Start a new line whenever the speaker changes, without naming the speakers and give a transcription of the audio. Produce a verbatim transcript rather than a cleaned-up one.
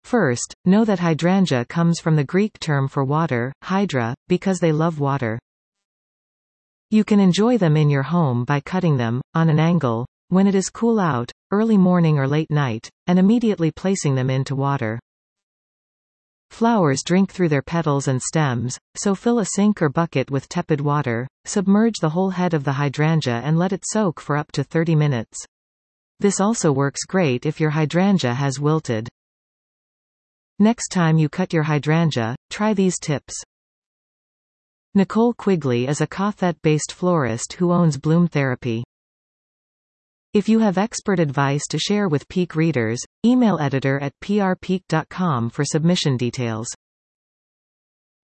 First, know that hydrangea comes from the Greek term for water, hydra, because they love water. You can enjoy them in your home by cutting them, on an angle, when it is cool out, early morning or late night, and immediately placing them into water. Flowers drink through their petals and stems, so fill a sink or bucket with tepid water, submerge the whole head of the hydrangea and let it soak for up to thirty minutes. This also works great if your hydrangea has wilted. Next time you cut your hydrangea, try these tips. Nicole Quigley is a Cothet-based florist who owns Bloom Therapy. If you have expert advice to share with Peak readers, email editor at p r peak dot com for submission details.